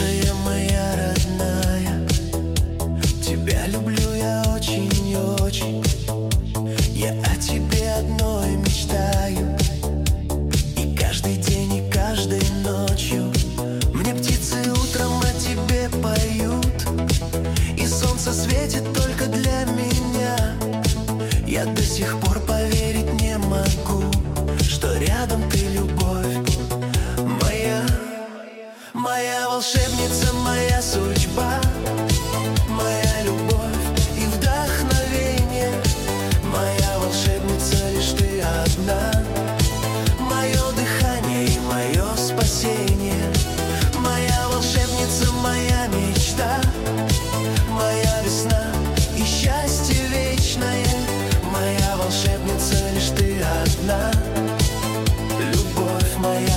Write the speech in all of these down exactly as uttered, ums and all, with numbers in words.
лучшая моя родная, тебя люблю я очень и очень. Я о тебе одной мечтаю, и каждый день, и каждой ночью мне птицы утром о тебе поют, и солнце светит только для меня. Я до сих пор поверить не могу, что рядом ты, любовь моя. Моя волшебница, моя судьба, моя любовь и вдохновение. Моя волшебница, лишь ты одна, мое дыхание и мое спасение. Моя волшебница, моя мечта, моя весна и счастье вечное. Моя волшебница, лишь ты одна, любовь моя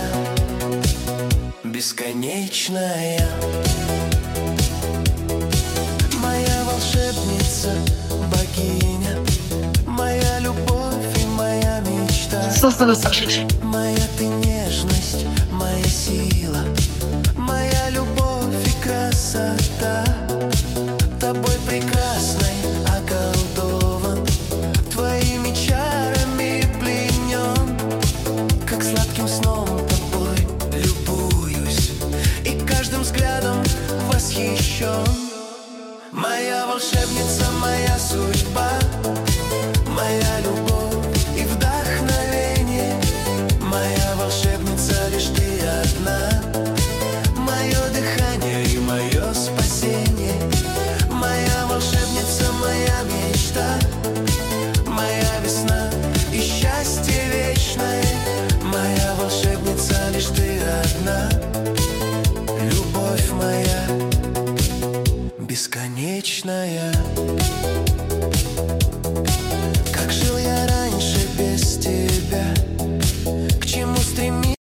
бесконечная. Моя волшебница, богиня, моя любовь и моя мечта. Моя ты нежность, моя сила, моя любовь и красота. Тобой прекрасной околдован, твоими чарами пленен, как сладким сном тобой любуюсь и каждым взглядом восхищен. Моя волшебница, моя судьба, моя любовь и вдохновение. Моя волшебница, лишь ты одна, мое дыхание и мое спасение. Моя волшебница, моя мечта, моя весна и счастье вечное. Моя волшебница, лишь ты одна, любовь моя бесконечная.